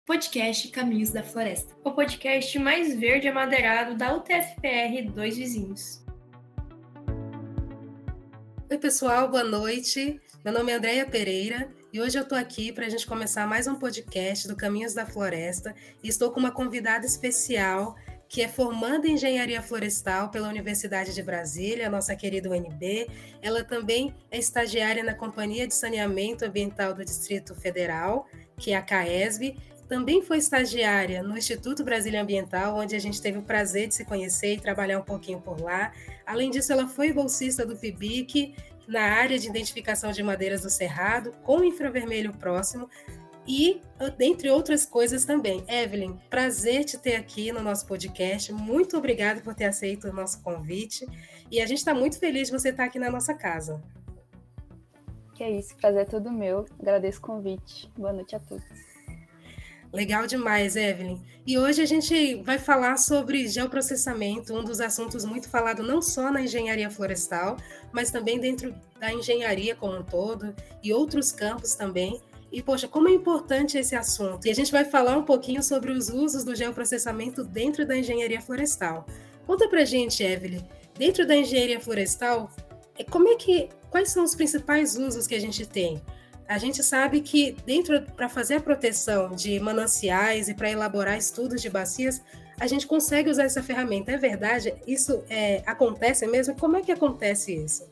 Podcast Caminhos da Floresta, o podcast mais verde amadeirado da UTFPR Dois Vizinhos. Oi pessoal, boa noite. Meu nome é Andréia Pereira e hoje eu estou aqui para a gente começar mais um podcast do Caminhos da Floresta e estou com uma convidada especial que é formanda em Engenharia Florestal pela Universidade de Brasília, a nossa querida UNB. Ela também é estagiária na Companhia de Saneamento Ambiental do Distrito Federal, que é a CAESB. Também foi estagiária no Instituto Brasília Ambiental, onde a gente teve o prazer de se conhecer e trabalhar um pouquinho por lá. Além disso, ela foi bolsista do PIBIC na área de identificação de madeiras do Cerrado, com infravermelho próximo, e dentre outras coisas também. Evelyn, prazer te ter aqui no nosso podcast. Muito obrigada por ter aceito o nosso convite. E a gente está muito feliz de você estar aqui na nossa casa. Que é isso, prazer é todo meu. Agradeço o convite. Boa noite a todos. Legal demais, Evelyn. E hoje a gente vai falar sobre geoprocessamento, um dos assuntos muito falado não só na engenharia florestal, mas também dentro da engenharia como um todo e outros campos também. E, poxa, como é importante esse assunto. E a gente vai falar um pouquinho sobre os usos do geoprocessamento dentro da engenharia florestal. Conta pra gente, Evelyn, dentro da engenharia florestal, quais são os principais usos que a gente tem? A gente sabe que para fazer a proteção de mananciais e para elaborar estudos de bacias, a gente consegue usar essa ferramenta. É verdade? Isso acontece mesmo? Como é que acontece isso?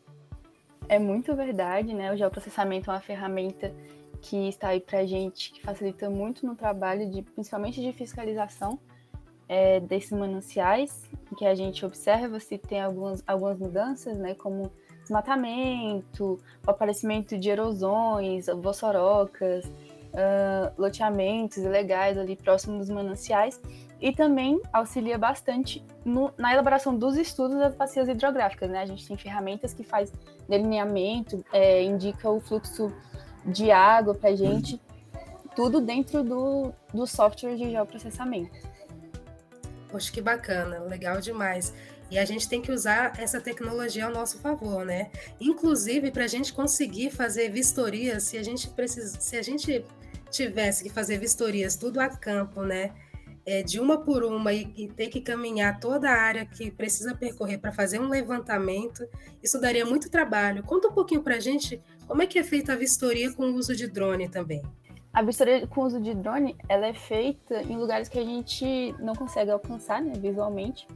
É muito verdade, né? O geoprocessamento é uma ferramenta que está aí para a gente, que facilita muito no trabalho, principalmente de fiscalização desses mananciais, que a gente observa se tem algumas mudanças, né? Como desmatamento, o aparecimento de erosões, vossorocas, loteamentos ilegais ali próximo dos mananciais, e também auxilia bastante na elaboração dos estudos das bacias hidrográficas, né? A gente tem ferramentas que faz delineamento, indica o fluxo de água para a gente, tudo dentro do software de geoprocessamento. Poxa, que bacana, legal demais. E a gente tem que usar essa tecnologia ao nosso favor, né? Inclusive, para a gente conseguir fazer vistorias, se a gente tivesse que fazer vistorias tudo a campo, né? De uma por uma e ter que caminhar toda a área que precisa percorrer para fazer um levantamento, isso daria muito trabalho. Conta um pouquinho para a gente como é que é feita a vistoria com o uso de drone também. A vistoria com o uso de drone, ela é feita em lugares que a gente não consegue alcançar, né, visualmente,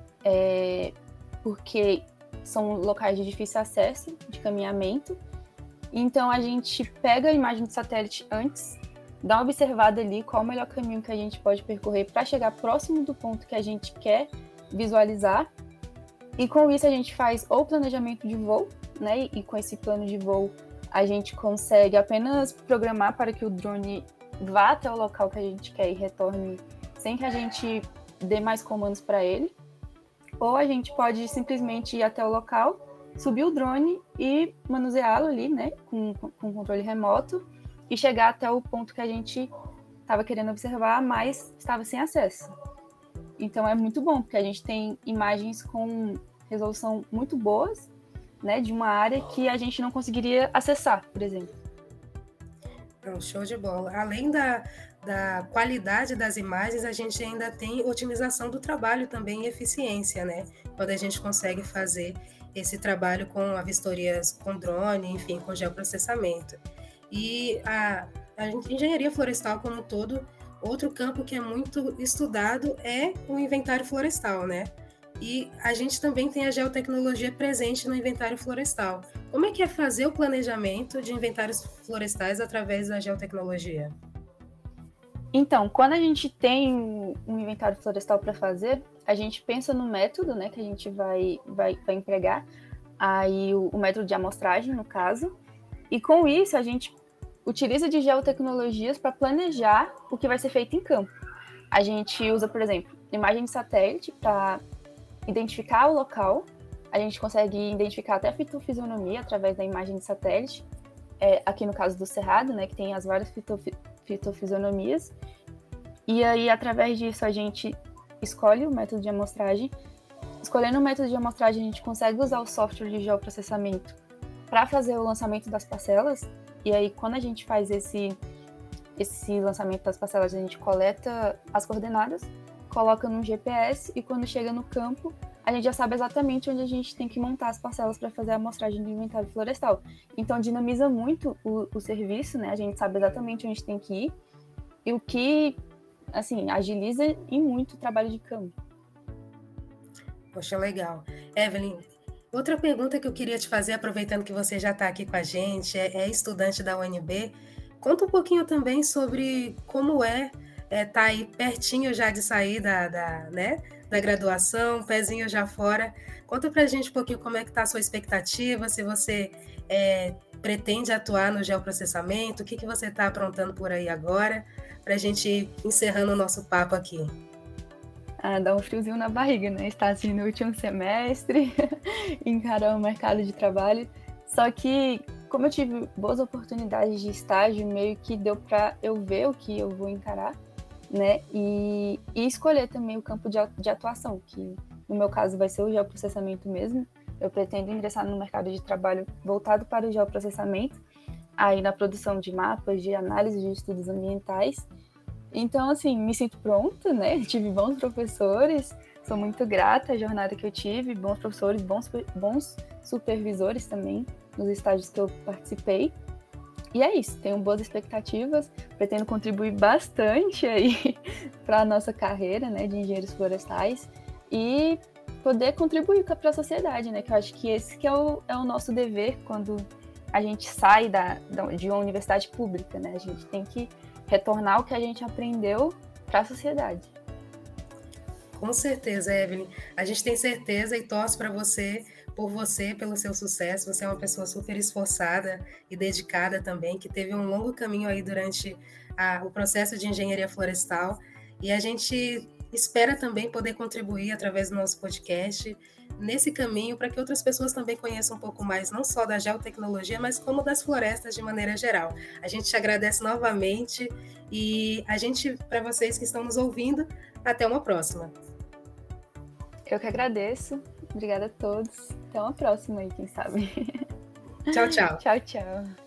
porque são locais de difícil acesso, de caminhamento. Então, a gente pega a imagem do satélite antes, dá uma observada ali qual o melhor caminho que a gente pode percorrer para chegar próximo do ponto que a gente quer visualizar. E com isso, a gente faz ou planejamento de voo, né, e com esse plano de voo, a gente consegue apenas programar para que o drone vá até o local que a gente quer e retorne sem que a gente dê mais comandos para ele. Ou a gente pode simplesmente ir até o local, subir o drone e manuseá-lo ali, né, com controle remoto, e chegar até o ponto que a gente estava querendo observar, mas estava sem acesso. Então é muito bom, porque a gente tem imagens com resolução muito boas, né, de uma área que a gente não conseguiria acessar, por exemplo. Show de bola. Além da qualidade das imagens, a gente ainda tem otimização do trabalho também e eficiência, né? Quando a gente consegue fazer esse trabalho com vistorias com drone, enfim, com geoprocessamento. E a engenharia florestal como um todo, outro campo que é muito estudado é o inventário florestal, né? E a gente também tem a geotecnologia presente no inventário florestal. Como é que é fazer o planejamento de inventários florestais através da geotecnologia? Então, quando a gente tem um inventário florestal para fazer, a gente pensa no método, né, que a gente vai empregar, aí o método de amostragem, no caso, e com isso a gente utiliza de geotecnologias para planejar o que vai ser feito em campo. A gente usa, por exemplo, imagem de satélite para identificar o local, a gente consegue identificar até a fitofisionomia através da imagem de satélite, aqui no caso do Cerrado, né, que tem as várias fitofisionomias, e aí através disso a gente escolhe o método de amostragem. Escolhendo o método de amostragem, a gente consegue usar o software de geoprocessamento para fazer o lançamento das parcelas, e aí quando a gente faz esse lançamento das parcelas, a gente coleta as coordenadas, coloca no GPS e quando chega no campo, a gente já sabe exatamente onde a gente tem que montar as parcelas para fazer a amostragem do inventário florestal. Então, dinamiza muito o serviço, né? A gente sabe exatamente onde tem que ir e o que, assim, agiliza e muito o trabalho de campo. Poxa, legal. Evelyn, outra pergunta que eu queria te fazer, aproveitando que você já está aqui com a gente, é estudante da UNB, conta um pouquinho também sobre como tá aí pertinho já de sair da graduação, pezinho já fora. Conta pra gente um pouquinho como é que tá a sua expectativa, se você pretende atuar no geoprocessamento, o que você está aprontando por aí agora, pra gente ir encerrando o nosso papo aqui. Dá um friozinho na barriga, né? Está assim no último semestre, encarar o mercado de trabalho. Só que, como eu tive boas oportunidades de estágio, meio que deu para eu ver o que eu vou encarar, né? E escolher também o campo de atuação, que no meu caso vai ser o geoprocessamento mesmo. Eu pretendo ingressar no mercado de trabalho voltado para o geoprocessamento, aí na produção de mapas, de análise de estudos ambientais. Então, assim, me sinto pronta, né? Tive bons professores, sou muito grata à jornada que eu tive, bons professores, bons supervisores também, nos estágios que eu participei. E é isso, tenho boas expectativas, pretendo contribuir bastante aí para a nossa carreira, né, de engenheiros florestais e poder contribuir para a sociedade, né? Que eu acho que esse que é o nosso dever quando a gente sai de uma universidade pública, né? A gente tem que retornar o que a gente aprendeu para a sociedade. Com certeza, Evelyn. A gente tem certeza e torce por você, pelo seu sucesso. Você é uma pessoa super esforçada e dedicada também, que teve um longo caminho aí durante o processo de engenharia florestal. E a gente espera também poder contribuir através do nosso podcast nesse caminho para que outras pessoas também conheçam um pouco mais, não só da geotecnologia, mas como das florestas de maneira geral. A gente te agradece novamente e para vocês que estão nos ouvindo, até uma próxima. Eu que agradeço. Obrigada a todos. Até uma próxima aí, quem sabe. Tchau, tchau. Tchau, tchau.